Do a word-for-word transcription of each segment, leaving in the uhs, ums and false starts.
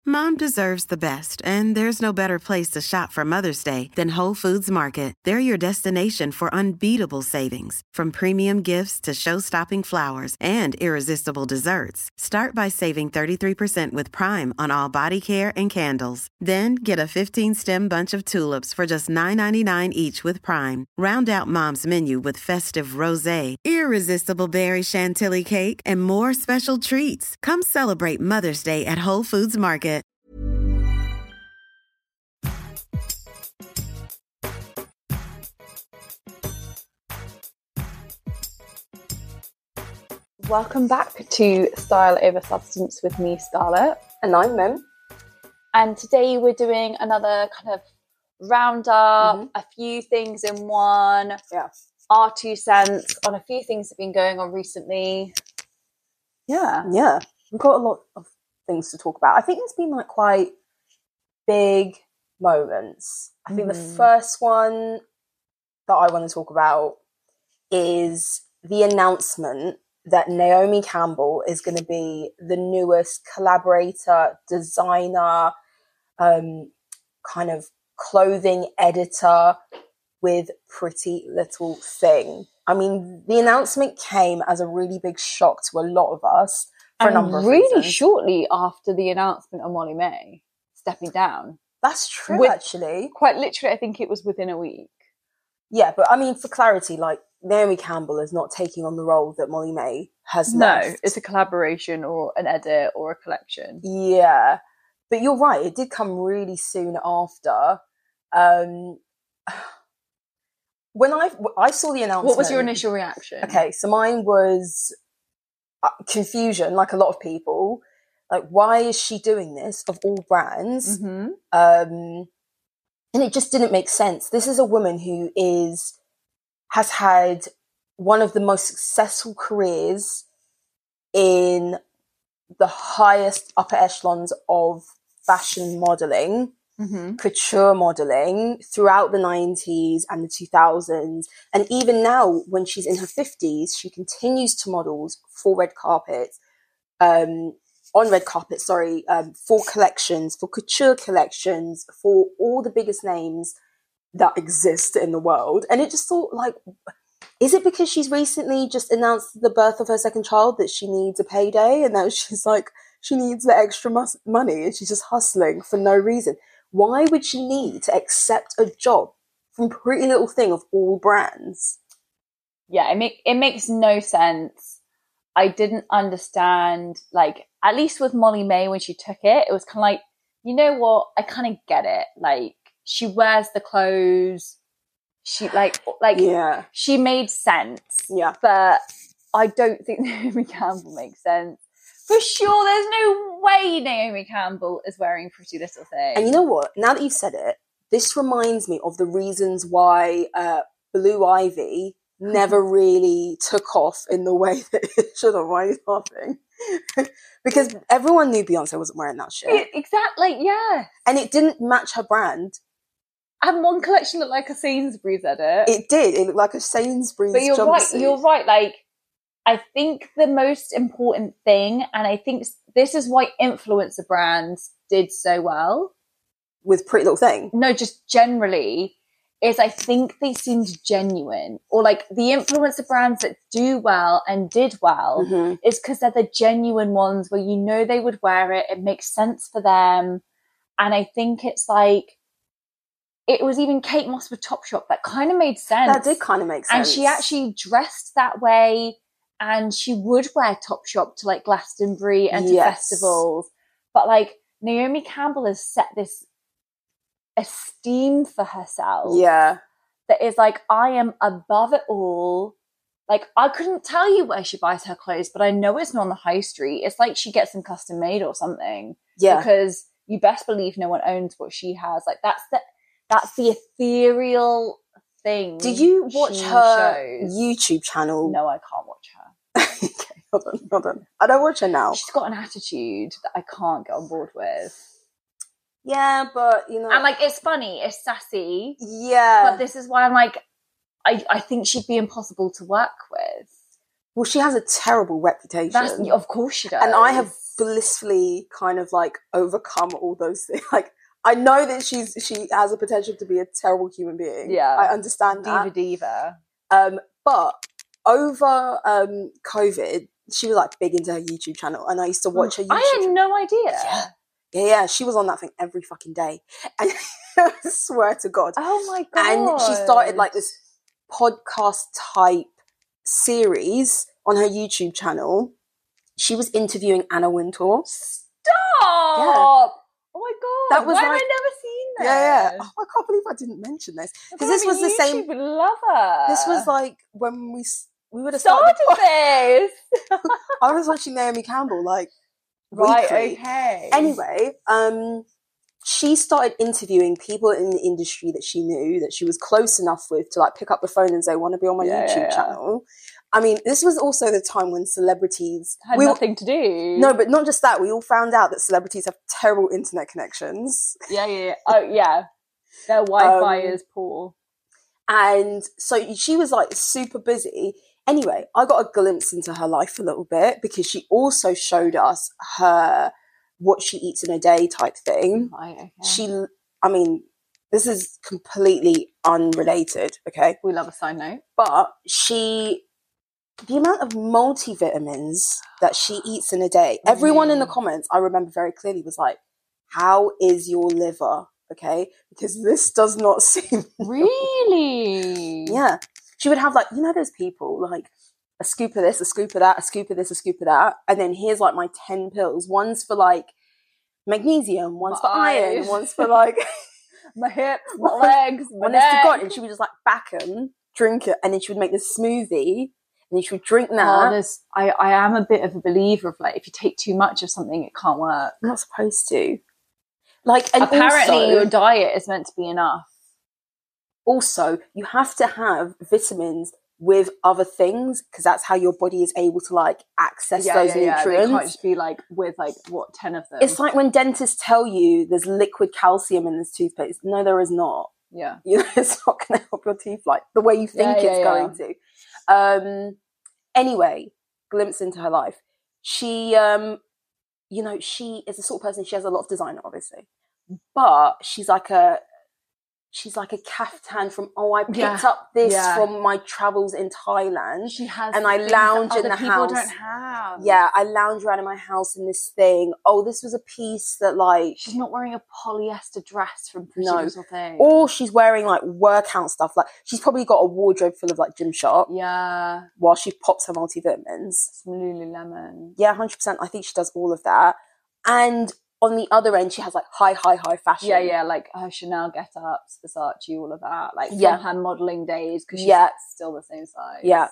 Mom deserves the best, and there's no better place to shop for Mother's Day than Whole Foods Market. They're your destination for unbeatable savings, from premium gifts to show-stopping flowers and irresistible desserts. Start by saving thirty-three percent with Prime on all body care and candles. Then get a fifteen-stem bunch of tulips for just nine ninety-nine each with Prime. Round out Mom's menu with festive rosé, irresistible berry chantilly cake, and more special treats. Come celebrate Mother's Day at Whole Foods Market. Welcome back to Style Over Substance with me, Scarlett. And I'm Mim. And today we're doing another kind of roundup, mm-hmm. a few things in one, yeah. our two cents on a few things that have been going on recently. Yeah. Yeah. We've got a lot of things to talk about. I think there's been like quite big moments. I think mm-hmm. the first one that I want to talk about is the announcement that Naomi Campbell is going to be the newest collaborator, designer, um, kind of clothing editor with Pretty Little Thing. I mean, the announcement came as a really big shock to a lot of us for and a number of really reasons. Shortly after the announcement of Molly-Mae stepping down. That's true, with, actually. Quite literally, I think it was within a week. Yeah, but I mean, for clarity, like, Naomi Campbell is not taking on the role that Molly-Mae has left. No, it's a collaboration or an edit or a collection. Yeah, but you're right. It did come really soon after. Um, when I I saw the announcement, what was your initial reaction? Okay, so mine was uh, confusion, like a lot of people. Like, why is she doing this of all brands? Mm-hmm. Um, and it just didn't make sense. This is a woman who is has had one of the most successful careers in the highest upper echelons of fashion modelling, mm-hmm. couture modelling throughout the nineties and the two thousands. And even now, when she's in her fifties, she continues to model for red carpets, um, on red carpet, sorry, um, for collections, for couture collections, for all the biggest names that exist in the world. And it just thought, like, is it because she's recently just announced the birth of her second child that she needs a payday, and now she's like, she needs the extra mus- money and she's just hustling for no reason? Why would she need to accept a job from Pretty Little Thing of all brands? Yeah, it, make, it makes no sense. I didn't understand, like, at least with Molly-Mae when she took it, it was kind of like, you know what, I kind of get it. Like, she wears the clothes. She like like yeah. she made sense. Yeah. But I don't think Naomi Campbell makes sense. For sure, there's no way Naomi Campbell is wearing Pretty Little Thing. And you know what? Now that you've said it, this reminds me of the reasons why uh, Blue Ivy never really took off in the way that it should have. Why are you laughing? Because everyone knew Beyonce wasn't wearing that shit. It, exactly, yeah. And it didn't match her brand. And one collection looked like a Sainsbury's edit. It did. It looked like a Sainsbury's But you're jumpsuit. right. You're right. Like, I think the most important thing, and I think this is why influencer brands did so well with Pretty Little Thing. No, just generally, is I think they seemed genuine. Or like the influencer brands that do well and did well mm-hmm. is because they're the genuine ones where you know they would wear it. It makes sense for them. And I think it's like, it was even Kate Moss with Topshop that kind of made sense. That did kind of make sense. And she actually dressed that way, and she would wear Topshop to like Glastonbury and to yes. festivals. But like Naomi Campbell has set this esteem for herself. Yeah. That is like, I am above it all. Like, I couldn't tell you where she buys her clothes, but I know it's not on the high street. It's like she gets them custom made or something. Yeah. Because you best believe no one owns what she has. Like, that's the that's the ethereal thing. Do you watch her shows. YouTube channel? No, I can't watch her. Okay, hold on, hold on. I don't watch her now. She's got an attitude that I can't get on board with. Yeah, but, you know... And, like, it's funny. It's sassy. Yeah. But this is why I'm like, I, I think she'd be impossible to work with. Well, she has a terrible reputation. That's, of course she does. And I have blissfully kind of like overcome all those things. Like, I know that she's she has a potential to be a terrible human being. Yeah. I understand Diva that. diva. Um, but over um, COVID, she was like big into her YouTube channel, and I used to watch her YouTube I had channel. no idea. Yeah. yeah, yeah, she was on that thing every fucking day. And I swear to God. Oh my God. And she started like this podcast type series on her YouTube channel. She was interviewing Anna Wintour. Stop! Yeah. Oh my God. That was Why like, have I never seen this? Yeah, yeah. Oh, I can't believe I didn't mention this. Because this was the same. Lover. This was like when we we would have started started this. I was watching Naomi Campbell like right. weekly. Okay. Anyway, um, she started interviewing people in the industry that she knew, that she was close enough with to like pick up the phone and say, "Want to be on my yeah, YouTube yeah, yeah. channel?" I mean, this was also the time when celebrities had we, nothing to do. No, but not just that. We all found out that celebrities have terrible internet connections. Yeah, yeah, yeah. Oh, yeah. Their Wi-Fi um, is poor. And so she was like super busy. Anyway, I got a glimpse into her life a little bit because she also showed us her what she eats in a day type thing. Right, okay. She, I mean, this is completely unrelated, okay? We love a side note. But she, the amount of multivitamins that she eats in a day, everyone in the comments, I remember very clearly, was like, how is your liver? Okay? Because this does not seem... Really? Yeah. She would have like, you know those people, like a scoop of this, a scoop of that, a scoop of this, a scoop of that. And then here's like my ten pills. One's for like magnesium, one's my for iron, eyes. one's for like... my hips, my legs, my Honest to neck. God. And she would just like back them, drink it, and then she would make this smoothie. And then she would drink that. Oh, there's, I, I am a bit of a believer of like, if you take too much of something, it can't work. I'm not supposed to. Like, and apparently also, your diet is meant to be enough. Also, you have to have vitamins with other things because that's how your body is able to like access yeah, those yeah, nutrients. Yeah. They can't just be like with like what ten of them. It's like when dentists tell you there's liquid calcium in this toothpaste. No, there is not. Yeah, you know, it's not going to help your teeth like the way you think yeah, yeah, it's yeah. going to. Um. Anyway, glimpse into her life. She, um, you know, she is the sort of person. She has a lot of designer, obviously, but she's like a. She's like a caftan from, oh, I picked yeah. up this yeah. from my travels in Thailand. She has and I lounge in the people house. Don't have. Yeah, I lounge around in my house in this thing. Oh, this was a piece that like... She's not wearing a polyester dress from Pretty no. Little Thing. Or she's wearing like workout stuff. Like she's probably got a wardrobe full of like Gymshark. Yeah. While she pops her multivitamins. Some Lululemon. Yeah, one hundred percent. I think she does all of that. And... on the other end, she has like high, high, high fashion. Yeah, yeah, like her Chanel get-ups, Versace, all of that. Like yeah. from her modelling days because she's yeah. still the same size. Yeah.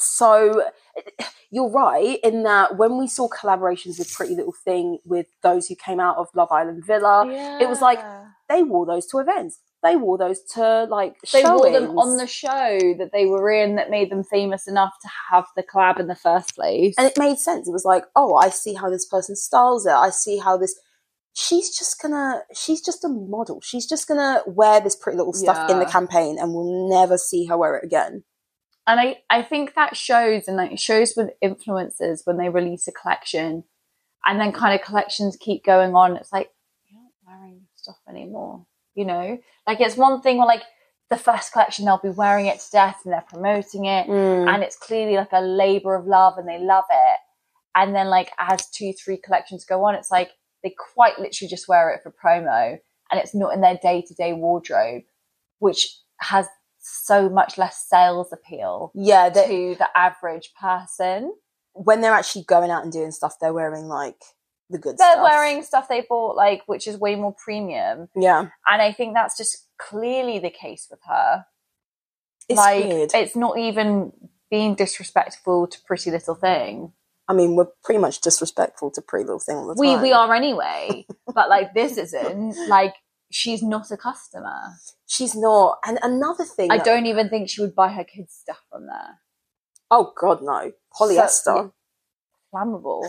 So you're right in that when we saw collaborations with Pretty Little Thing with those who came out of Love Island Villa, yeah. it was like they wore those to events. They wore those to like they showings. wore them on the show that they were in that made them famous enough to have the collab in the first place. And it made sense. It was like, oh, I see how this person styles it. I see how this... She's just gonna, she's just a model. She's just gonna wear this Pretty Little stuff yeah. in the campaign and we'll never see her wear it again. And I, I think that shows, and like it shows with influencers when they release a collection and then kind of collections keep going on. It's like, you're not wearing stuff anymore, you know? Like it's one thing where like the first collection, they'll be wearing it to death and they're promoting it mm. and it's clearly like a labor of love and they love it. And then like as two, three collections go on, it's like, they quite literally just wear it for promo and it's not in their day-to-day wardrobe, which has so much less sales appeal yeah, they, to the average person. When they're actually going out and doing stuff, they're wearing like the good they're stuff. They're wearing stuff they bought, like, which is way more premium. Yeah. And I think that's just clearly the case with her. It's like, weird. It's not even being disrespectful to Pretty Little Thing. I mean, we're pretty much disrespectful to Pretty Little Thing all the time. We we are anyway, but like this isn't. Like she's not a customer. She's not. And another thing, I that... don't even think she would buy her kids' stuff from there. Oh God, no! Polyester, so, yeah, flammable.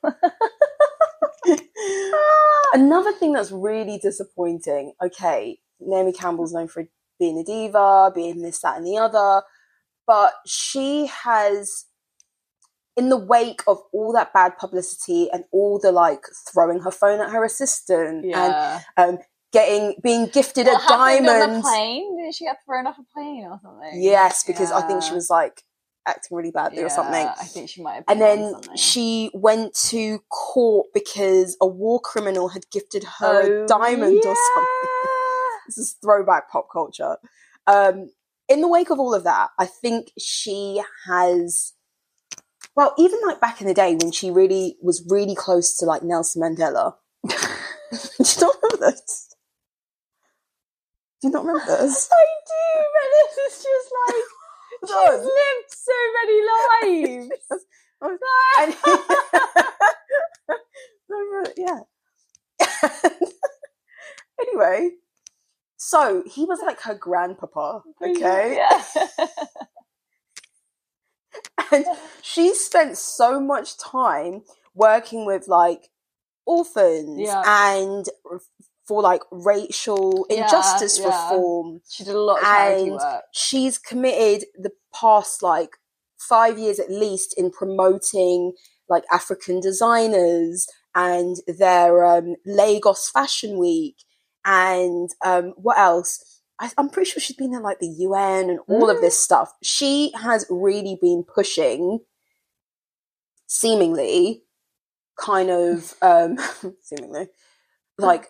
Another thing that's really disappointing. Okay, Naomi Campbell's known for being a diva, being this, that, and the other, but she has in the wake of all that bad publicity and all the like throwing her phone at her assistant Yeah. and um, getting being gifted What a diamond happened on the plane? Did she get thrown off a plane or something? Yes, because yeah. I think she was like acting really badly yeah, or something. I think she might have been and then something. she went to court because a war criminal had gifted her oh, a diamond yeah. or something. This is throwback pop culture. Um, in the wake of all of that, I think she has, well, even like back in the day when she really was really close to like Nelson Mandela. Do you not remember this? Do you not remember this? I do, but this is just like, she's lived so many lives. and, yeah. Anyway, so he was like her grandpapa, okay? Yeah. And she spent so much time working with like orphans yeah. and for like racial yeah, injustice yeah. reform. She did a lot of charity and work. She's committed the past like five years at least in promoting like African designers and their um, Lagos Fashion Week and um, what else? I, I'm pretty sure she's been in like the U N and all mm. of this stuff. She has really been pushing, seemingly, kind of, um, seemingly, like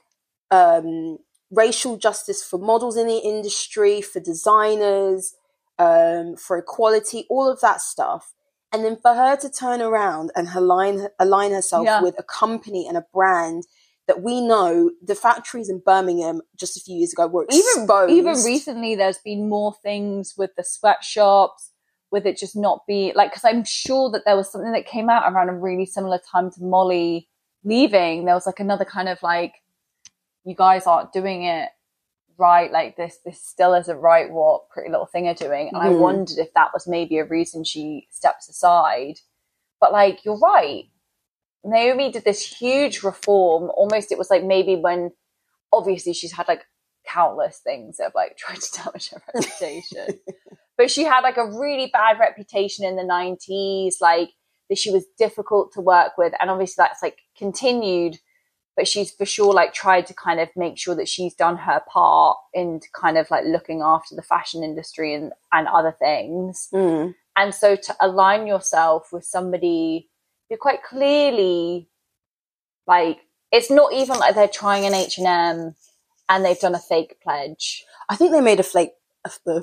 um, racial justice for models in the industry, for designers, um, for equality, all of that stuff. And then for her to turn around and align, align herself yeah. with a company and a brand that we know, the factories in Birmingham just a few years ago were exposed. Even, even recently, there's been more things with the sweatshops, with it just not be like, because I'm sure that there was something that came out around a really similar time to Molly leaving. There was like another kind of like, you guys aren't doing it right, like this this still isn't right what Pretty Little Thing are doing. And mm. I wondered if that was maybe a reason she steps aside. But like, you're right, Naomi did this huge reform. Almost it was like maybe when obviously she's had like countless things that have like tried to damage her reputation. But she had like a really bad reputation in the nineties, like that she was difficult to work with. And obviously that's like continued, but she's for sure like tried to kind of make sure that she's done her part in kind of like looking after the fashion industry and, and other things. Mm. And so to align yourself with somebody who quite clearly, like, it's not even like they're trying an H and M and they've done a fake pledge. I think they made a fake a,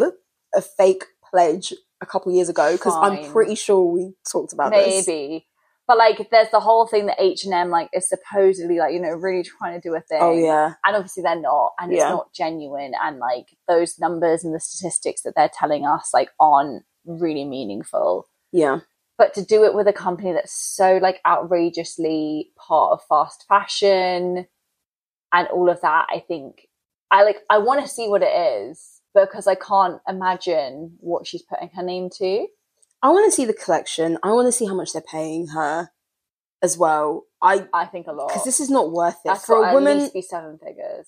a fake pledge a couple years ago because I'm pretty sure we talked about Maybe. this. Maybe. But, like, there's the whole thing that H and M, like, is supposedly, like, you know, really trying to do a thing. Oh, yeah. And obviously they're not. And it's yeah. not genuine. And, like, those numbers and the statistics that they're telling us, like, aren't really meaningful. Yeah. But to do it with a company that's so, like, outrageously part of fast fashion and all of that, I think, I, like, I want to see what it is because I can't imagine what she's putting her name to. I want to see the collection. I want to see how much they're paying her as well. I I think a lot. Because this is not worth it. That's For a woman, at least be seven figures.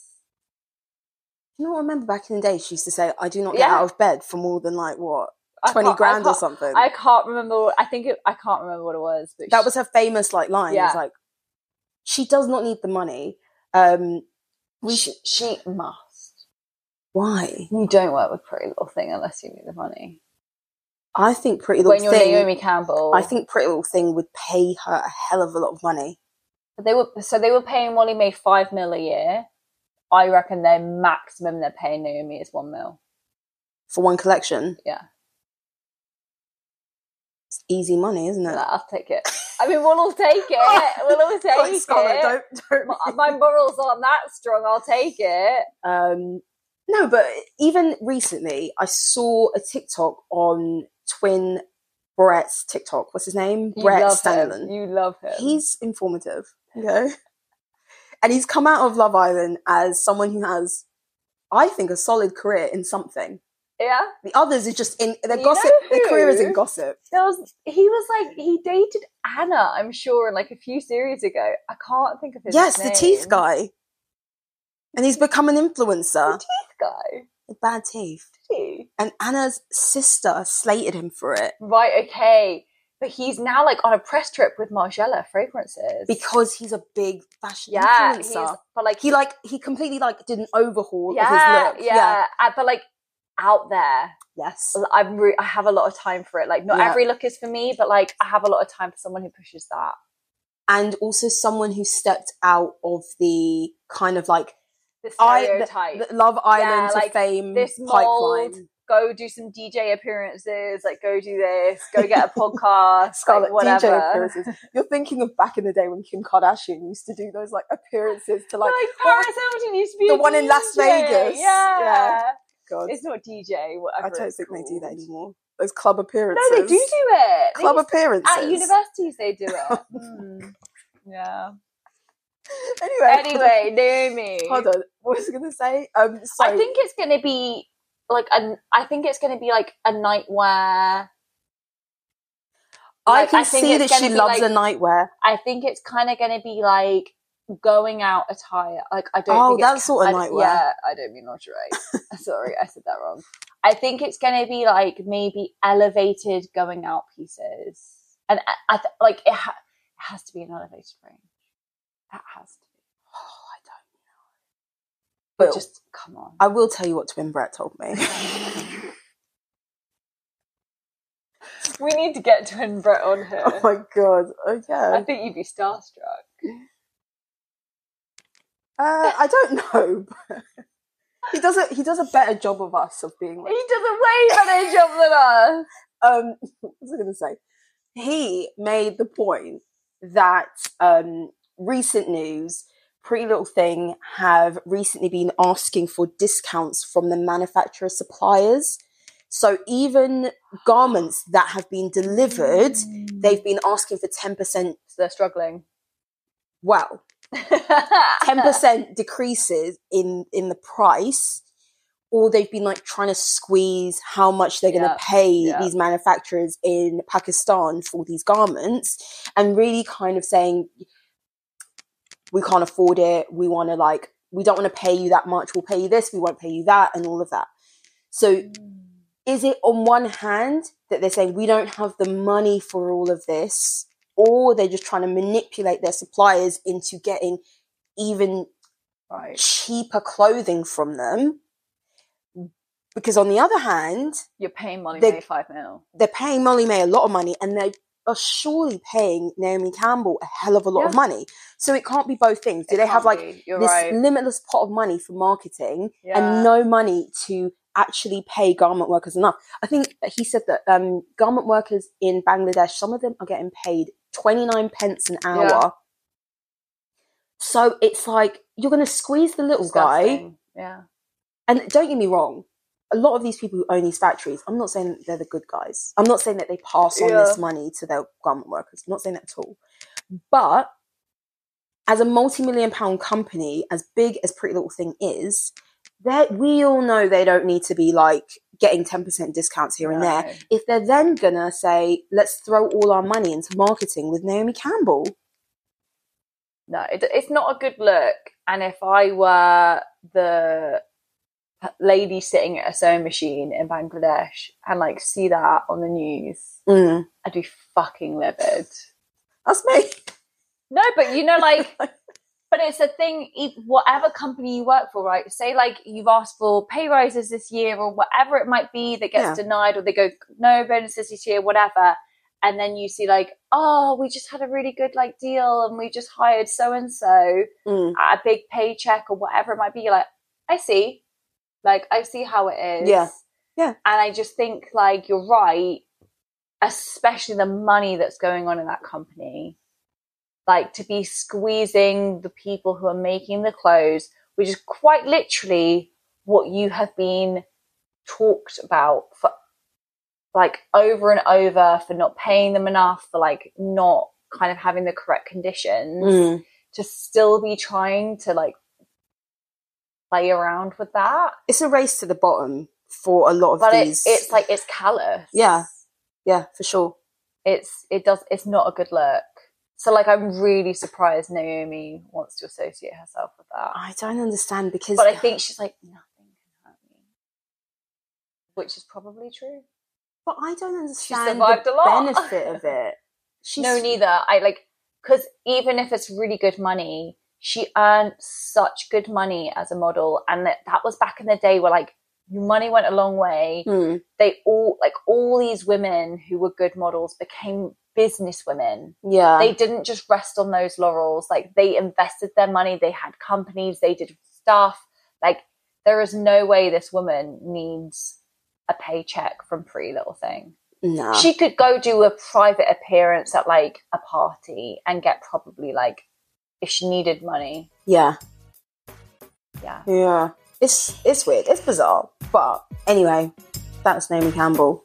You know, I remember back in the day, she used to say, I do not get yeah. out of bed for more than, like, what, twenty grand or something. I can't remember. I think it, I can't remember what it was. But that she, was her famous, like, line. Yeah. It was like, she does not need the money. Um, we she, she must. Why? You don't work with Pretty Little Thing unless you need the money. I think Pretty Little when you're Thing. Naomi Campbell. I think Pretty Little Thing would pay her a hell of a lot of money. But they were so they were paying Molly May five mil a year. I reckon their maximum they're paying Naomi is one mil for one collection. Yeah, it's easy money, isn't it? I'll take it. I mean, we'll all take it. We'll all take like, Scarlett, it. Don't, don't my, my morals aren't that strong. I'll take it. Um, no, but even recently, I saw a TikTok on Twin Brett's TikTok. What's his name? You Brett love Stanley. Him. You love him. He's informative, okay? And he's come out of Love Island as someone who has, I think, a solid career in something. Yeah. The others is just in their you gossip. Their career is in gossip. There was he was like he dated Anna, I'm sure, like a few series ago. I can't think of his yes, name. Yes, the teeth guy. And he's become an influencer. The teeth guy. With bad teeth. Did he? And Anna's sister slated him for it. Right, okay. But he's now like on a press trip with Margiela fragrances because he's a big fashion yeah, influencer. He's, but like he like he completely like did an overhaul yeah, of his look. Yeah, yeah. Uh, but like out there. Yes, I'm re- I have a lot of time for it. Like not yeah. every look is for me, but like I have a lot of time for someone who pushes that. And also someone who stepped out of the kind of like the stereotype, I, the, the Love Island yeah, to like fame this mold, pipeline. Go do some D J appearances, like go do this, go get a podcast, Scarlett, like whatever. D J appearances. You're thinking of back in the day when Kim Kardashian used to do those like appearances to like, like Paris Hilton used to be the a one D J. In Las Vegas. Yeah, yeah. God. It's not D J. Whatever. I don't think called. They do that anymore. Those club appearances. No, they do do it. Club appearances at universities. They do it. mm. Yeah. Anyway, anyway, Naomi. Hold on. What was I going to say? Um, so I think it's going to be like a. I think it's going to be like a nightwear. Like, I can I see that she loves like, a nightwear. I think it's kind of going to be like going out attire. Like I don't. Oh, think that sort of I, nightwear. Yeah, I don't mean lingerie. Sorry, I said that wrong. I think it's going to be like maybe elevated going out pieces, and I, I th- like it, ha- it has to be an elevated range. That has to be. Oh, I don't know. But just come on. I will tell you what Twin Brett told me. We need to get Twin Brett on here. Oh my god. Okay. I think you'd be starstruck. Uh, I don't know. But he does a he does a better job of us of being like. He does a way better job than us. Um, what was I going to say? He made the point that um. recent news, Pretty Little Thing have recently been asking for discounts from the manufacturer suppliers. So even garments that have been delivered, mm. they've been asking for ten percent. So they're struggling. Well, ten percent decreases in, in the price, or they've been like trying to squeeze how much they're going to yeah. pay yeah. these manufacturers in Pakistan for these garments, and really kind of saying, we can't afford it. We want to like, we don't want to pay you that much. We'll pay you this. We won't pay you that, and all of that. So mm. is it on one hand that they're saying we don't have the money for all of this, or they're just trying to manipulate their suppliers into getting even right. cheaper clothing from them? Because on the other hand, you're paying Molly May five mil. They're paying Molly May a lot of money, and they are surely paying Naomi Campbell a hell of a lot yeah. of money. So it can't be both things. Do it they have like this right. limitless pot of money for marketing yeah. and no money to actually pay garment workers enough? I think he said that um, garment workers in Bangladesh, some of them are getting paid twenty-nine pence an hour. Yeah. So it's like, you're going to squeeze the little Disgusting. guy. Yeah. And don't get me wrong, a lot of these people who own these factories, I'm not saying that they're the good guys. I'm not saying that they pass on yeah. this money to their garment workers. I'm not saying that at all. But as a multi-million pound company, as big as Pretty Little Thing is, we all know they don't need to be like getting ten percent discounts here and no. there. If they're then going to say, let's throw all our money into marketing with Naomi Campbell. No, it, it's not a good look. And if I were the lady sitting at a sewing machine in Bangladesh and like see that on the news, mm. I'd be fucking livid. That's me. No, but you know, like, but it's a thing, whatever company you work for, right? Say like you've asked for pay rises this year or whatever it might be that gets yeah. denied, or they go, no bonuses this year, whatever. And then you see like, oh, we just had a really good like deal and we just hired so-and-so mm. at a big paycheck or whatever it might be. You're like, I see. Like, I see how it is. Yeah. Yeah. And I just think, like, you're right, especially the money that's going on in that company. Like, to be squeezing the people who are making the clothes, which is quite literally what you have been talked about for, like, over and over, for not paying them enough, for, like, not kind of having the correct conditions, mm. to still be trying to, like, play around with that. It's a race to the bottom for a lot of but these. But it, it's like, it's callous. Yeah. Yeah, for sure. It's, it does, it's not a good look. So like, I'm really surprised Naomi wants to associate herself with that. I don't understand because... But I think she's like, nothing can hurt me. Which is probably true. But I don't understand survived the a lot. benefit of it. She's... No, neither. I like, because even if it's really good money, she earned such good money as a model. And that, that was back in the day where like money went a long way. Mm. They all, like all these women who were good models became business women. Yeah. They didn't just rest on those laurels. Like they invested their money. They had companies. They did stuff. Like there is no way this woman needs a paycheck from Pretty Little Thing. No. She could go do a private appearance at like a party and get probably like, if she needed money. Yeah. Yeah. Yeah. It's it's weird. It's bizarre. But anyway, that's Naomi Campbell.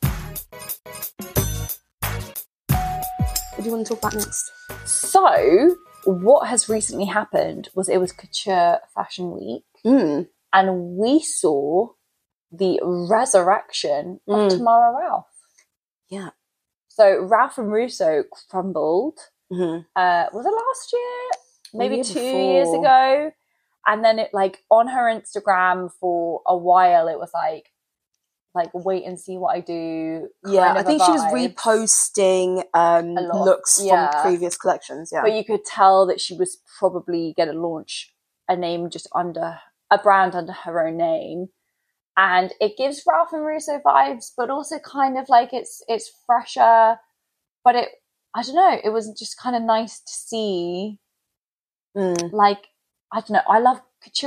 What do you want to talk about next? So, what has recently happened was it was Couture Fashion Week. Mm. And we saw the resurrection of Mm. Tamara Ralph. Yeah. So Ralph and Russo crumbled. Mm-hmm. Uh, was it last year? Maybe year two before. years ago. And then it like on her Instagram for a while, it was like, like wait and see what I do. Yeah, kind I of think a she was vibe. reposting um, A lot. looks Yeah. from previous collections. Yeah. But you could tell that she was probably going to launch a name just under a brand under her own name. And it gives Ralph and Russo vibes, but also kind of like it's it's fresher. But it, I don't know, it was just kind of nice to see. Mm. Like, I don't know, I love couture.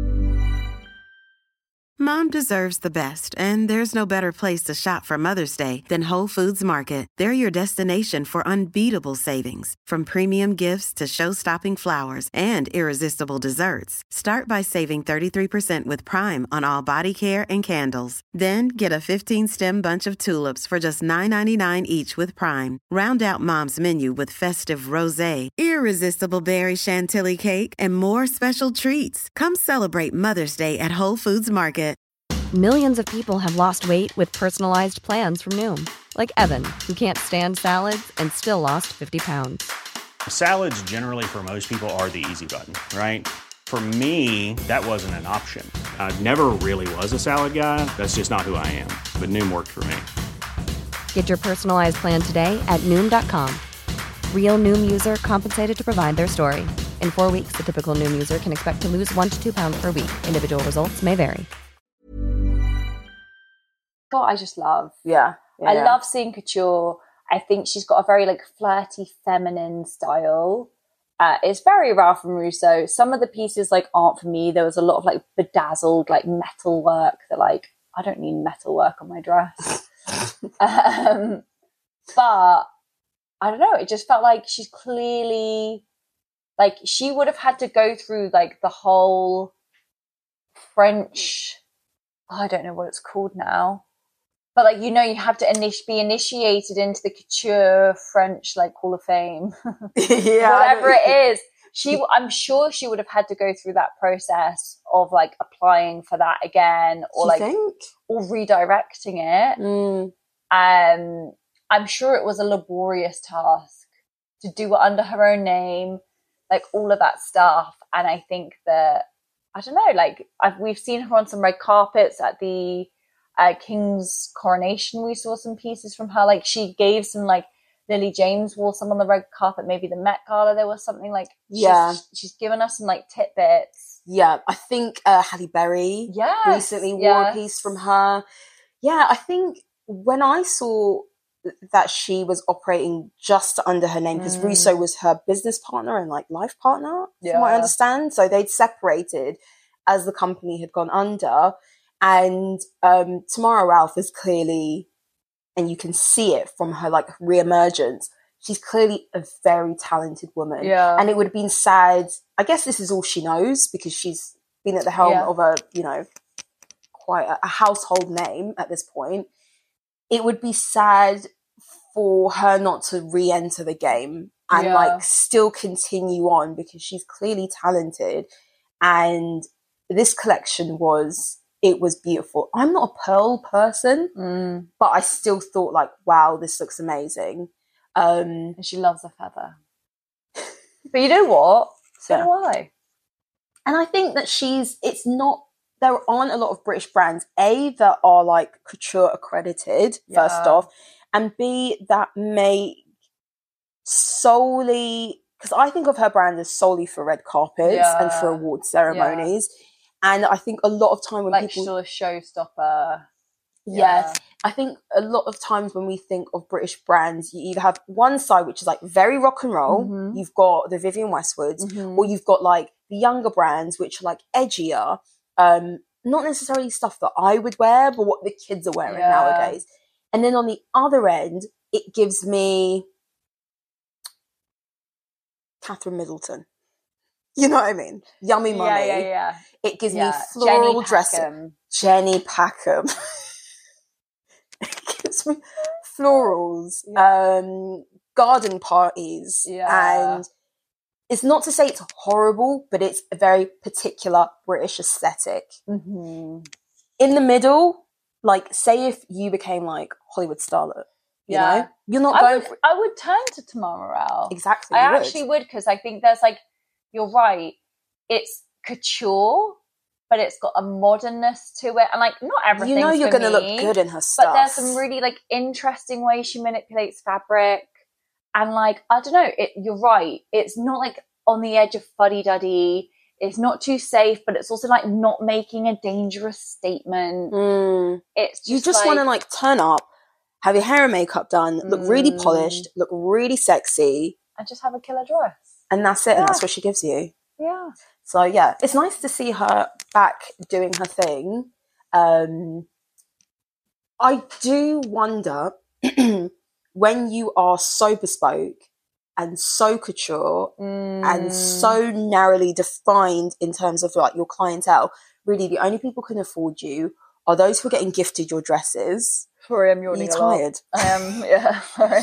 Mom deserves the best, and there's no better place to shop for Mother's Day than Whole Foods Market. They're your destination for unbeatable savings, from premium gifts to show-stopping flowers and irresistible desserts. Start by saving thirty-three percent with Prime on all body care and candles. Then get a fifteen-stem bunch of tulips for just nine ninety-nine each with Prime. Round out Mom's menu with festive rosé, irresistible berry chantilly cake, and more special treats. Come celebrate Mother's Day at Whole Foods Market. Millions of people have lost weight with personalized plans from Noom. Like Evan, who can't stand salads and still lost fifty pounds. Salads generally for most people are the easy button, right? For me, that wasn't an option. I never really was a salad guy. That's just not who I am. But Noom worked for me. Get your personalized plan today at Noom dot com. Real Noom user compensated to provide their story. In four weeks, the typical Noom user can expect to lose one to two pounds per week. Individual results may vary. What I just love. Yeah. yeah. I love seeing couture. I think she's got a very like flirty, feminine style. Uh, it's very Ralph and Russo. Some of the pieces like aren't for me. There was a lot of like bedazzled like metal work that like I don't need metal work on my dress. um, but I don't know. It just felt like she's clearly like she would have had to go through like the whole French. Oh, I don't know what it's called now. But like, you know, you have to init- be initiated into the couture French like Hall of Fame, yeah, whatever it is. She, I'm sure she would have had to go through that process of like applying for that again, or like, think? or redirecting it. Mm. Um, I'm sure it was a laborious task to do it under her own name, like all of that stuff. And I think that I don't know, like I've, we've seen her on some red carpets at the uh, King's coronation. We saw some pieces from her. Like she gave some, like Lily James wore some on the red carpet. Maybe the Met Gala, there was something like, yeah, she's, she's given us some like tidbits. Yeah, I think uh, Halle Berry yes, recently wore yes. a piece from her. Yeah, I think when I saw that she was operating just under her name, because mm. Russo was her business partner and like life partner, yeah. from what I understand. So they'd separated as the company had gone under. And um, Tamara Ralph is clearly, and you can see it from her like reemergence, she's clearly a very talented woman. Yeah. And it would have been sad, I guess this is all she knows because she's been at the helm yeah. of a, you know, quite a, a household name at this point. It would be sad for her not to re-enter the game and yeah. like still continue on because she's clearly talented. And this collection was, it was beautiful. I'm not a pearl person, mm. but I still thought like, wow, this looks amazing. Um, and she loves a feather. But you know what? So yeah. do I. And I think that she's, it's not there aren't a lot of British brands, A, that are like couture accredited, Yeah. first off, and B, that make solely, because I think of her brand as solely for red carpets Yeah. and for award ceremonies. And I think a lot of time when like people... sort of showstopper. Yeah. Yeah. I think a lot of times when we think of British brands, you either have one side which is like very rock and roll. Mhm. You've got the Vivienne Westwoods, Mhm. or you've got like the younger brands which are like edgier. Um, not necessarily stuff that I would wear, but what the kids are wearing Yeah. nowadays. And then on the other end, it gives me Catherine Middleton. You know what I mean? Yummy Yeah, Mummy. yeah, yeah. It gives Yeah. me floral Jenny dressing. Packham. Jenny Packham. It gives me florals, um, garden parties, Yeah. and it's not to say it's horrible, but it's a very particular British aesthetic. Mhm. In the middle, like, say if you became like Hollywood starlet, you Yeah. know, you're not I going would, for I would turn to Tamara Morale. exactly. I you would. actually would, because I think there's like, you're right, it's couture, but it's got a modernness to it, and like not everything's You know you're for going to me, look good in her stuff. but there's some really like interesting ways she manipulates fabric, and like I don't know, it, you're right, it's not like on the edge of fuddy-duddy, it's not too safe, but it's also like not making a dangerous statement. Mm. It's just You just like, want to like turn up, have your hair and makeup done, look really Mm. polished, look really sexy, and just have a killer dress. and that's it. And Yeah. that's what she gives you. Yeah. So yeah, it's nice to see her back doing her thing. Um, I do wonder when you are so bespoke and so couture Mm. and so narrowly defined in terms of like your clientele, really the only people who can afford you are those who are getting gifted your dresses. Sorry, I'm Are yawning you a lot. tired? I am, yeah, sorry.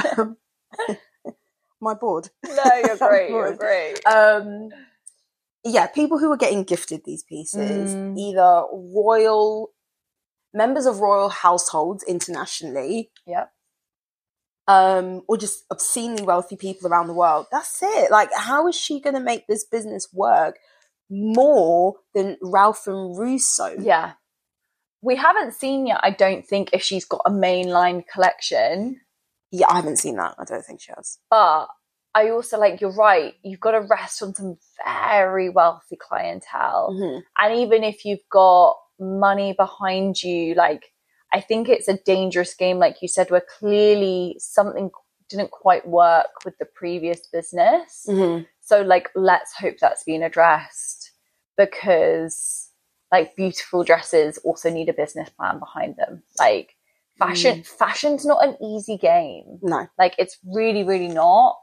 Am I bored? No, you're great, you're Bored. great. Um, yeah, people who are getting gifted these pieces, Mm. either royal members of royal households internationally, Yep. um, or just obscenely wealthy people around the world. That's it. Like, how is she going to make this business work more than Ralph and Russo? Yeah. We haven't seen yet, I don't think, if she's got a mainline collection, Yeah, I haven't seen that. I don't think she has. but I also, like, you're right, you've got to rest on some very wealthy clientele. Mhm. And even if you've got money behind you, like, I think it's a dangerous game, like you said, where clearly something didn't quite work with the previous business. Mhm. So, like, let's hope that's been addressed, because, like, beautiful dresses also need a business plan behind them. Like, fashion, Mm. fashion's not an easy game. No. Like, it's really, really not.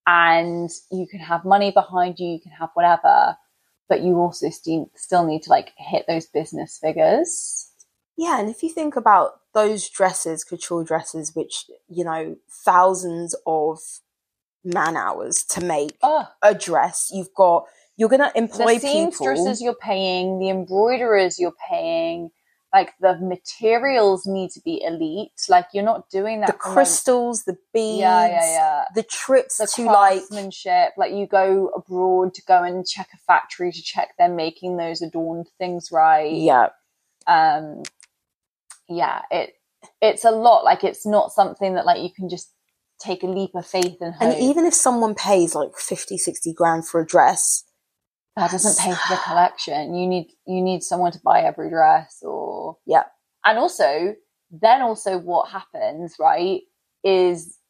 And you can have money behind you, you can have whatever, but you also st- still need to, like, hit those business figures. Yeah, and if you think about those dresses, couture dresses, which, you know, thousands of man hours to make Oh, a dress, you've got, you're going to employ the people. seamstresses you're paying, the embroiderers you're paying, like, the materials need to be elite. Like, you're not doing that the from, crystals, the beads, yeah, yeah, yeah. the trips The to like, craftsmanship, like, you go abroad to go and check a factory to check they're making those adorned things right. yeah, Um, yeah, it it's a lot. Like, it's not something that, like, you can just take a leap of faith and hope. and even if someone pays like fifty, sixty grand for a dress, that doesn't pay for the collection. You need you need someone to buy every dress, or yeah, and also then also what happens, right, is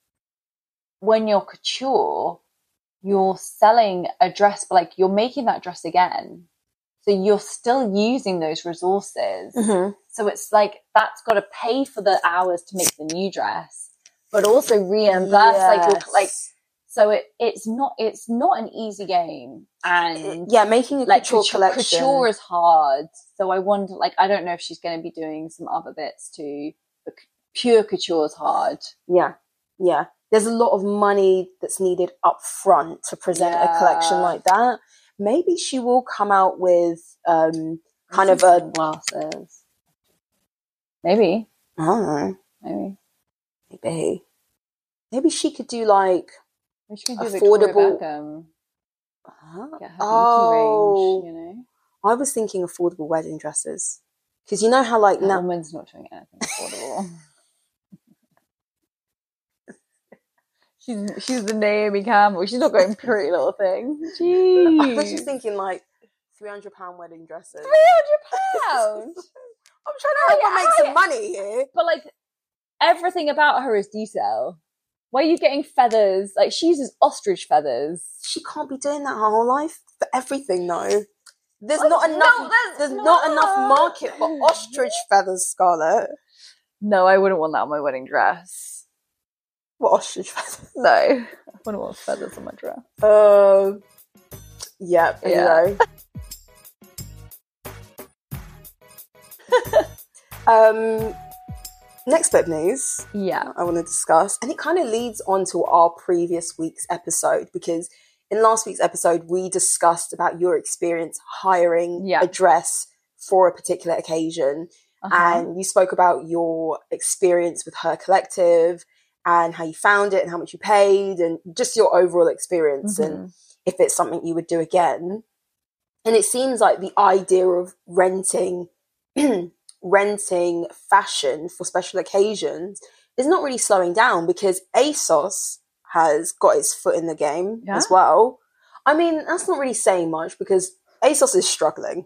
when you're couture, you're selling a dress, but like you're making that dress again. So you're still using those resources. Mhm. So it's like that's got to pay for the hours to make the new dress, but also reimburse like you're Yes. like. So it it's not it's not an easy game, and yeah, making a like couture, couture, collection. couture is hard. So I wonder, like, I don't know if she's going to be doing some other bits too. But pure couture is hard. Yeah, yeah. There's a lot of money that's needed up front to present Yeah. a collection like that. Maybe she will come out with um, kind of a, glasses. Maybe, I don't know, maybe. maybe, maybe she could do like, Maybe she can do Affordable- Victoria Beckham. huh? Get her oh, beauty range, you know. I was thinking affordable wedding dresses. Because you know how, like, That now... woman's not doing anything affordable. she's she's the Naomi Campbell. She's not going Pretty Little Thing. Jeez. I was just thinking, like, three hundred pound wedding dresses. three hundred pounds? I'm trying to help her make some money here. But, like, everything about her is detail. Why are you getting feathers? Like, she uses ostrich feathers. She can't be doing that her whole life for everything, though. There's Oh, not enough. no, there's there's not. not enough market for ostrich feathers, Scarlett. No, I wouldn't want that on my wedding dress. What ostrich feathers? No, I wouldn't want feathers on my dress. Um. Yeah. Anyway. um. Next bit of news. Yeah. I want to discuss, and it kind of leads on to our previous week's episode, because in last week's episode we discussed about your experience hiring Yeah. a dress for a particular occasion. Uh-huh. And you spoke about your experience with Her Collective and how you found it and how much you paid and just your overall experience Mm-hmm. and if it's something you would do again. And it seems like the idea of renting renting fashion for special occasions is not really slowing down, because ASOS has got its foot in the game Yeah. as well. I mean, that's not really saying much because ASOS is struggling.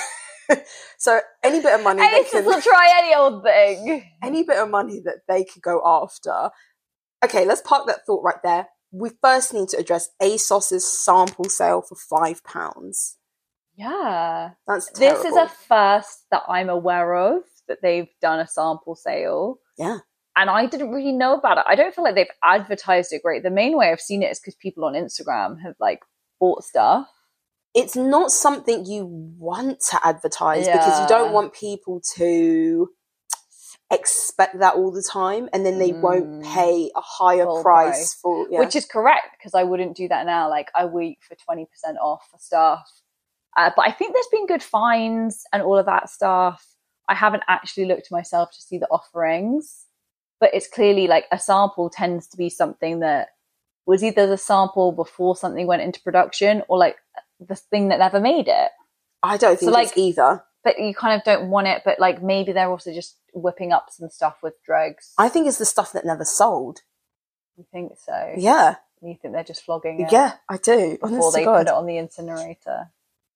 So any bit of money they ASOS can, will try any old thing. any bit of money that they could go after. Okay, let's park that thought right there. We first need to address ASOS's sample sale for five pounds. Yeah. That's This terrible. is a first that I'm aware of, that they've done a sample sale. yeah. And I didn't really know about it. I don't feel like they've advertised it great. The main way I've seen it is because people on Instagram have, like, bought stuff. It's not something you want to advertise because you don't Yeah. want people to expect that all the time, and then they Mm. won't pay a higher Full price, price. for yeah. Which is correct, because I wouldn't do that now. Like, I wait for twenty percent off for stuff. Uh, but I think there's been good finds and all of that stuff. I haven't actually looked myself to see the offerings, but it's clearly like a sample tends to be something that was either the sample before something went into production or like the thing that never made it. I don't think So, it's like- either. But you kind of don't want it, but like maybe they're also just whipping up some stuff with drugs. I think it's the stuff that never sold. You think so? Yeah, You think they're just flogging it yeah, I do. before Honest to they God. put it on the incinerator?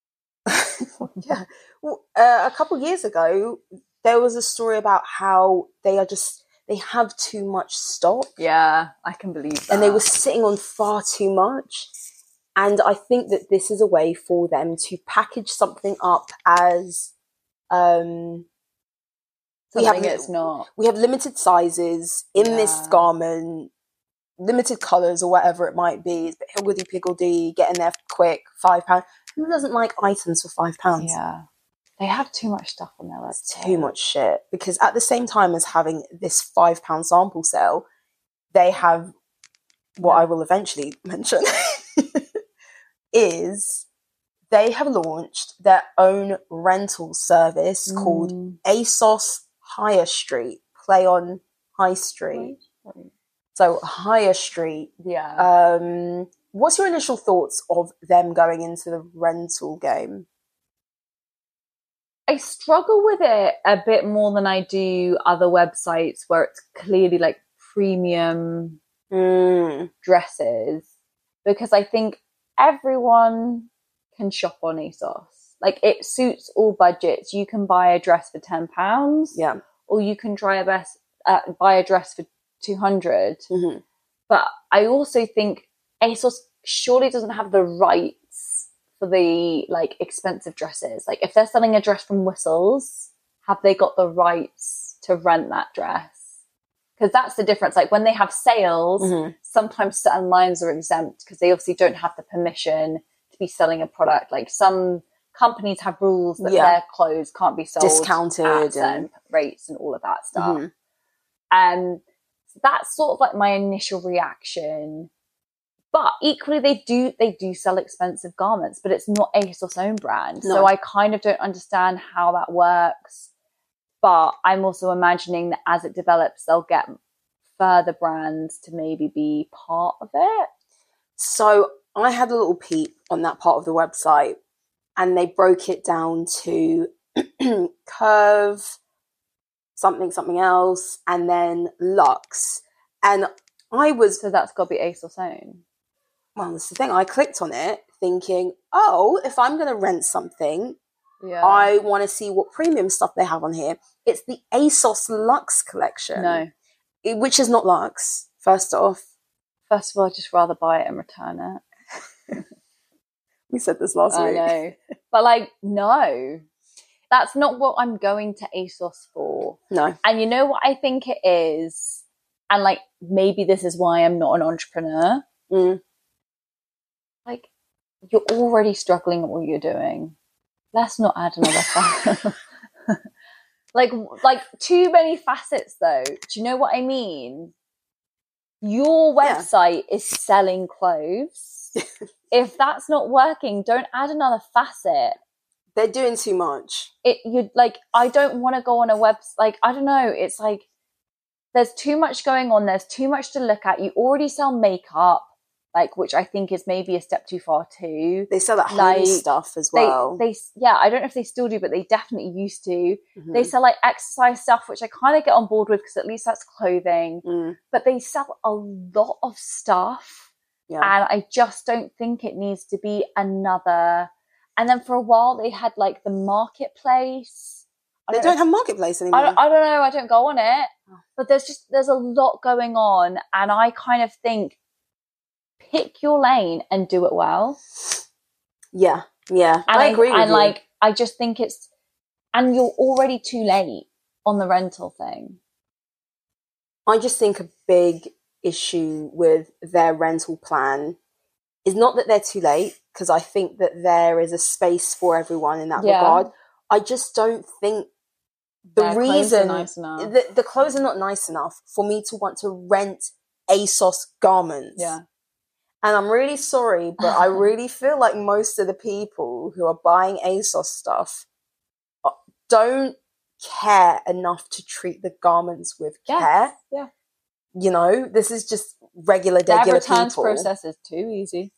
Yeah. Well, uh, a couple of years ago, there was a story about how they are just they have too much stock, Yeah, I can believe that. and they were sitting on far too much. And I think that this is a way for them to package something up as um, we something have it's not. we have limited sizes in this Yeah. garment, limited colours or whatever it might be. It's a bit higgledy piggledy, get in there quick, five pounds. Who doesn't like items for five pounds? Yeah, they have too much stuff on their It's website. too much shit. Because at the same time as having this five pound sample sale, they have what I will eventually mention is they have launched their own rental service called Mm. ASOS Higher Street, play on High Street. So Higher Street. Yeah, Um, what's your initial thoughts of them going into the rental game? I struggle with it a bit more than I do other websites where it's clearly like premium Mm, dresses, because I think everyone can shop on ASOS. Like, it suits all budgets. You can buy a dress for ten pounds, yeah. or you can try a best uh, buy a dress for two hundred. Mhm. But I also think ASOS surely doesn't have the rights for the like expensive dresses. Like, if they're selling a dress from Whistles, have they got the rights to rent that dress? Because that's the difference. Like, when they have sales, Mhm. sometimes certain lines are exempt because they obviously don't have the permission to be selling a product. Like, some companies have rules that Yeah. their clothes can't be sold Discounted at certain and- rates and all of that stuff. Mhm. And that's sort of like my initial reaction. But equally, they do they do sell expensive garments, but it's not ASOS own brand. No. So I kind of don't understand how that works. But I'm also imagining that as it develops, they'll get further brands to maybe be part of it. So I had a little peep on that part of the website, and they broke it down to Curve, something, something else, and then Luxe. And I was... So that's got to be ASOS own. Well, that's the thing. I clicked on it thinking, oh, if I'm going to rent something, yeah. I want to see what premium stuff they have on here. It's the ASOS Luxe collection. No. It, which is not Luxe, first off. First of all, I'd just rather buy it and return it. We said this last I week. I know. But, like, no. That's not what I'm going to ASOS for. No. And you know what I think it is? And, like, maybe this is why I'm not an entrepreneur. Mm. Like, you're already struggling at what you're doing. Let's not add another facet. like, like, too many facets, though. Do you know what I mean? Your website yeah. is selling clothes. If that's not working, don't add another facet. They're doing too much. It you like I don't want to go on a web like I don't know, it's like there's too much going on, there's too much to look at. You already sell makeup, like, which I think is maybe a step too far too. They sell that like, home stuff as well. They, they yeah, I don't know if they still do, but they definitely used to. Mm-hmm. They sell like exercise stuff, which I kind of get on board with because at least that's clothing. Mm. But they sell a lot of stuff. Yeah. And I just don't think it needs to be another. And then for a while they had like the marketplace. They don't, don't have marketplace anymore. I don't, I don't know. I don't go on it. But there's just there's a lot going on, and I kind of think pick your lane and do it well. Yeah, yeah, and I agree. I, with and you. like I just think it's, and you're already too late on the rental thing. I just think a big issue with their rental plan is not that they're too late, because I think that there is a space for everyone in that yeah. regard. I just don't think the Their reason nice the, the clothes are not nice enough for me to want to rent ASOS garments. Yeah. And I'm really sorry, but I really feel like most of the people who are buying ASOS stuff don't care enough to treat the garments with yeah. care. Yeah. You know, this is just regular, Their regular returns people. process is too easy.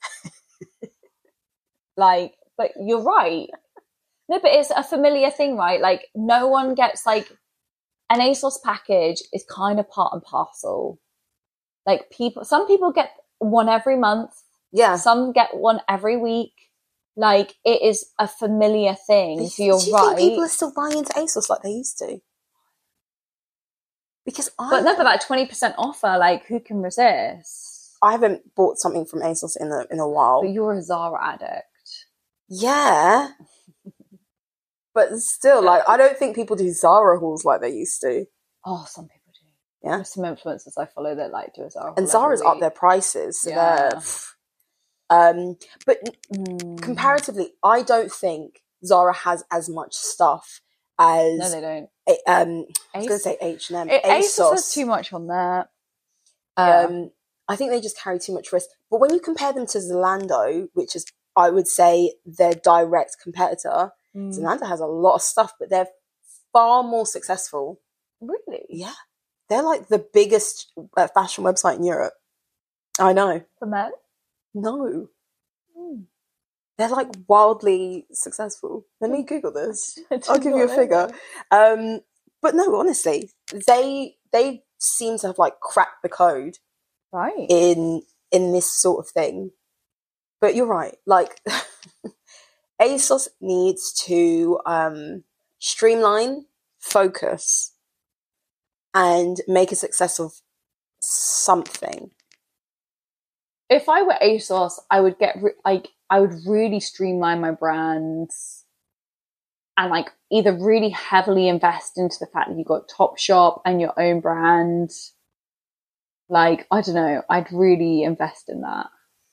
Like, but you're right. No, but it's a familiar thing, right? Like, no one gets, like, an ASOS package is kind of part and parcel. Like, people, some people get one every month. Yeah. Some get one every week. Like, it is a familiar thing. Do, so you're do you right. think people are still buying into ASOS like they used to? Because I... But no, but that twenty percent offer, like, who can resist? I haven't bought something from ASOS in a, in a while. But you're a Zara addict. Yeah. But still, like, I don't think people do Zara hauls like they used to. Oh, some people do. Yeah. There's some influencers I follow that like do a Zara haul. And Zara's up their prices. So yeah. Um, but mm. comparatively, I don't think Zara has as much stuff as... No, they don't. Um, I was going to say H and M. It, ASOS. ASOS has too much on there. Yeah. Um, I think they just carry too much risk. But when you compare them to Zalando, which is, I would say, their direct competitor... Mm. Zalando has a lot of stuff, but they're far more successful. Really? Yeah. They're like the biggest uh, fashion website in Europe. I know. For men? No. Mm. They're like wildly successful. Let me Google this. I'll give you a figure. Um, but no, honestly, they they seem to have like cracked the code, right? In in this sort of thing. But you're right. Like. ASOS needs to um, streamline, focus, and make a success of something. If I were ASOS, I would get re- like I would really streamline my brands, and like either really heavily invest into the fact that you've got Topshop and your own brand. Like, I don't know, I'd really invest in that.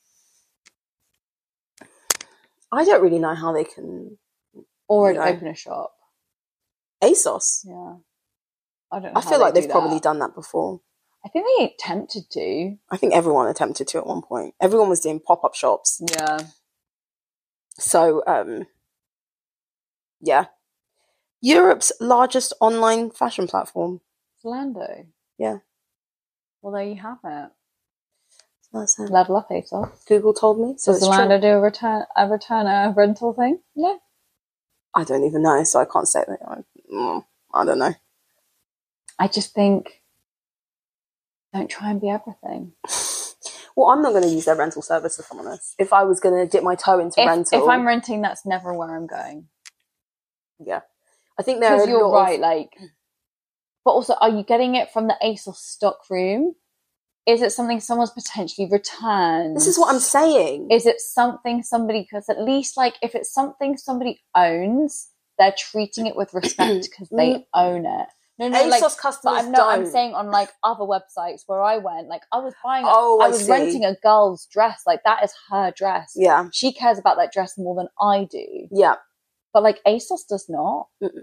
I don't really know how they can... Or you know, open a shop. ASOS? Yeah. I don't know I feel like they've probably done that before. I think they attempted to. I think everyone attempted to at one point. Everyone was doing pop-up shops. Yeah. So, um, yeah. Europe's largest online fashion platform. Zalando? Yeah. Well, there you have it. That's it. Level up, ASOS. Google told me. So Does Zalando do a return a return a rental thing? No. I don't even know, so I can't say that. I, I don't know. I just think, don't try and be everything. Well, I'm not going to use their rental service, if I'm honest. If I was going to dip my toe into if, rental... If I'm renting, that's never where I'm going. Yeah. I think there are Because you're right, of... like... But also, are you getting it from the ASOS stock room? Is it something someone's potentially returned? This is what I'm saying. Is it something somebody... Because at least, like, if it's something somebody owns, they're treating it with respect because they own it. No, no, ASOS like, customers I'm, no, don't. I'm saying on like other websites where I went, like I was buying, a, oh, I I was see. renting a girl's dress, like that is her dress. Yeah, she cares about that dress more than I do. Yeah, but like ASOS does not. Mm-mm.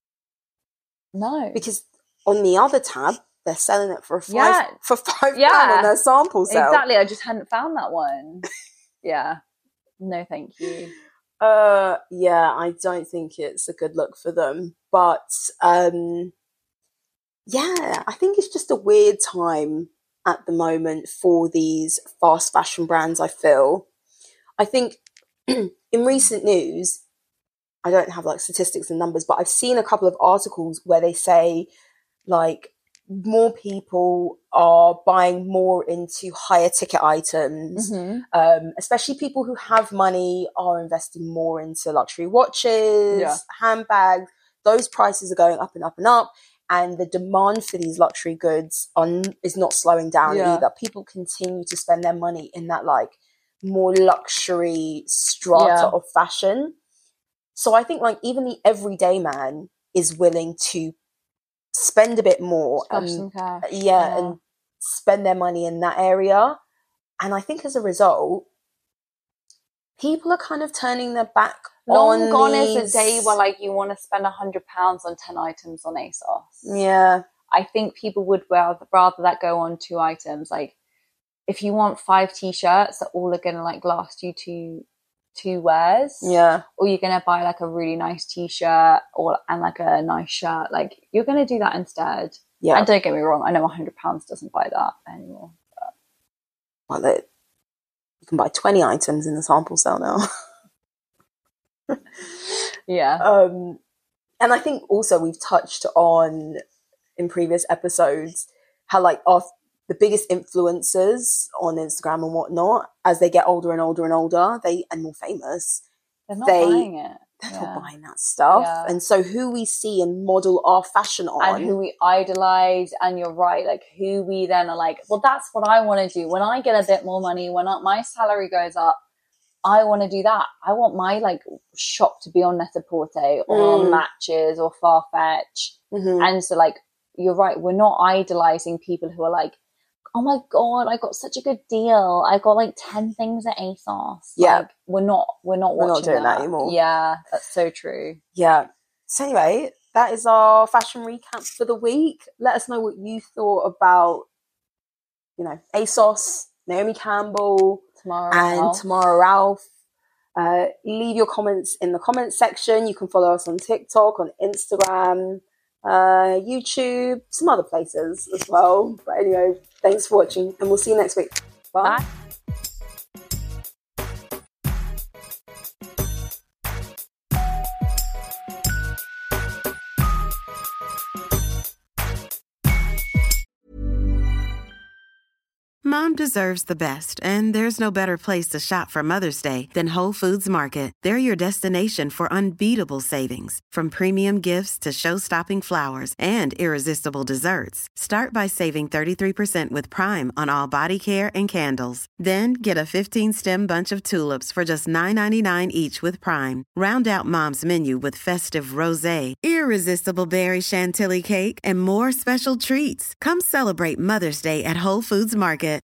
No, because on the other tab they're selling it for a five yeah. for five yeah. pound on their sample sale. Exactly, I just hadn't found that one. Yeah, no, thank you. Uh, yeah, I don't think it's a good look for them, but um. Yeah, I think it's just a weird time at the moment for these fast fashion brands, I feel. I think in recent news, I don't have like statistics and numbers, but I've seen a couple of articles where they say like more people are buying more into higher ticket items, mm-hmm. um, especially people who have money are investing more into luxury watches, yeah. handbags. Those prices are going up and up and up. And the demand for these luxury goods on is not slowing down yeah. either. People continue to spend their money in that like more luxury strata yeah. of fashion. So I think like even the everyday man is willing to spend a bit more, and, some cash. Yeah, yeah, and spend their money in that area. And I think as a result, people are kind of turning their back. Long on gone these... is the day where like you want to spend a hundred pounds on ten items on ASOS. Yeah, I think people would rather rather that go on two items. Like if you want five t-shirts that all are gonna like last you two two wears, yeah, or you're gonna buy like a really nice t-shirt or and like a nice shirt, like you're gonna do that instead. Yeah, and don't get me wrong, I know a hundred pounds doesn't buy that anymore. But... Well, it, you can buy twenty items in the sample sale now. Yeah. Um, and I think also we've touched on in previous episodes how like our the biggest influencers on Instagram and whatnot, as they get older and older and older, they and more famous, they're not they, buying it. They're yeah. not buying that stuff. Yeah. And so who we see and model our fashion on. And who we idolize, and you're right, like who we then are like, well, that's what I want to do. When I get a bit more money, when I, my salary goes up, I want to do that. I want my like shop to be on Net-a-Porter or mm. on Matches or Farfetch. Mm-hmm. And so like, you're right. We're not idolizing people who are like, oh my God, I got such a good deal. I got like ten things at ASOS. Yeah. Like, we're not, we're not we're watching not doing that. that anymore. Yeah. That's so true. Yeah. So anyway, that is our fashion recap for the week. Let us know what you thought about, you know, ASOS, Naomi Campbell, Tamara and Ralph. Tamara Ralph. Uh, leave your comments in the comments section. You can follow us on TikTok, on Instagram, uh, YouTube, some other places as well. But anyway, thanks for watching, and we'll see you next week. Bye. Bye. Mom deserves the best, and there's no better place to shop for Mother's Day than Whole Foods Market. They're your destination for unbeatable savings, from premium gifts to show-stopping flowers and irresistible desserts. Start by saving thirty-three percent with Prime on all body care and candles. Then get a fifteen-stem bunch of tulips for just nine ninety-nine each with Prime. Round out Mom's menu with festive rosé, irresistible berry chantilly cake, and more special treats. Come celebrate Mother's Day at Whole Foods Market.